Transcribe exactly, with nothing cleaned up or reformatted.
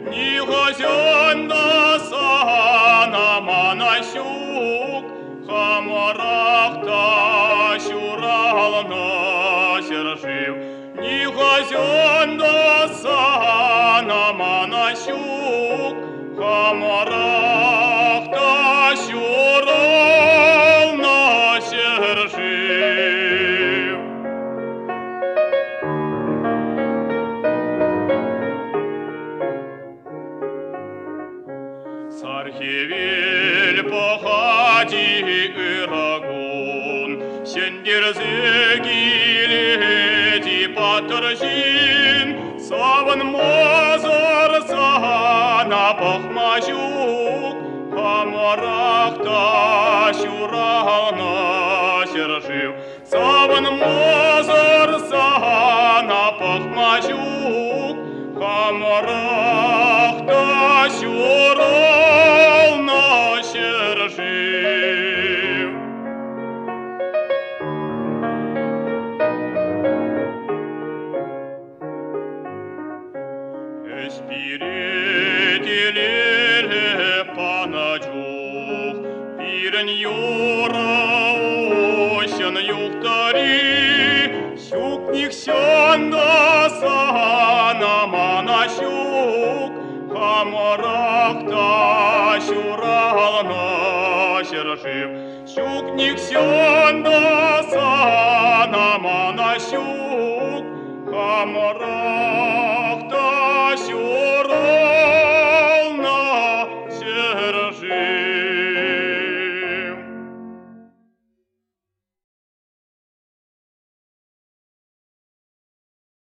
ні гозян да сана манасюк, хамарах та щурал насержив, ні гозян да сана манасюк, хамарах та щурал насержив. Царь Хевель походи Ирагон, сендерзеги леди Патрзин, саван мазар сана пахмазюк, хамарах та щурал насержив, саван мазар сана пахмазюк, хамарах та щурал насержив. Эспиретелеле панаджух, пирен юра осен юхтари, сюкних сянда сана манасюк, хамарах та щурал насержив, сюкних сянда сана манасюк, хамарах